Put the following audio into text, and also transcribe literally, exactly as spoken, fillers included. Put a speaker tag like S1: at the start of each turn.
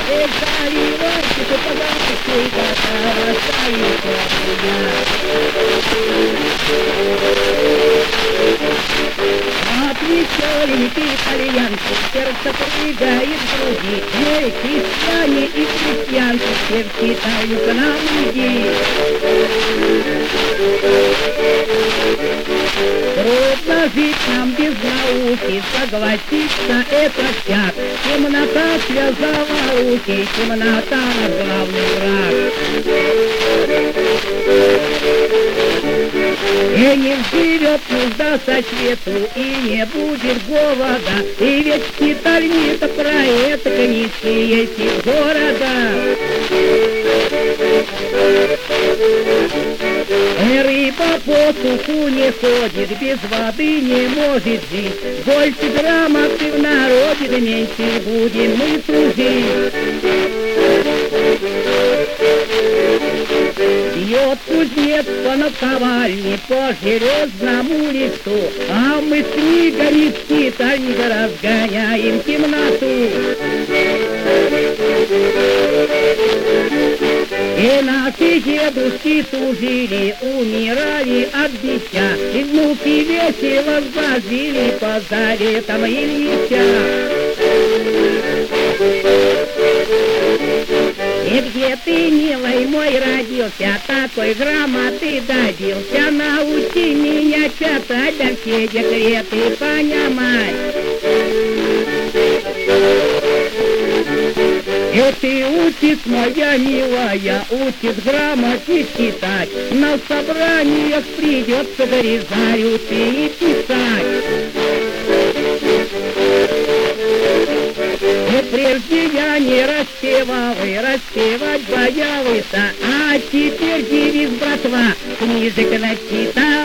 S1: Эх, заливайте ты подачей, когда останется меня. От веселенькой итальянки сердце прыгает в груди. Эй, крестьяне и крестьянки, все в Китаю к нам иди. Трудно жить нам без науки, согласиться это всяк. Темнота связала руки, темнота наш главный враг. И не взживет нужда со свету, и не будет голода. И ведь скитальни-то про это конечные есть из города. Рыба по суху не ходит, без воды не может жить. Больше грамоты в народе, да меньше будем мы служить. Бьет кузнец по наковальне, по железному листу, а мы с книгами скитальника разгоняем темноту. И наши дедушки служили, умирали от бича, и внуки весело возили по заветам Ильича. И где ты, милый мой, родился, такой грамоты добился, научи меня читать, да все декреты понимать. И ты учишь, моя милая, учишь грамоте читать, на собраниях придется до резолюции писать. И прежде я не распевал и распевать боялся, а теперь девиз, братва, книжек начитал.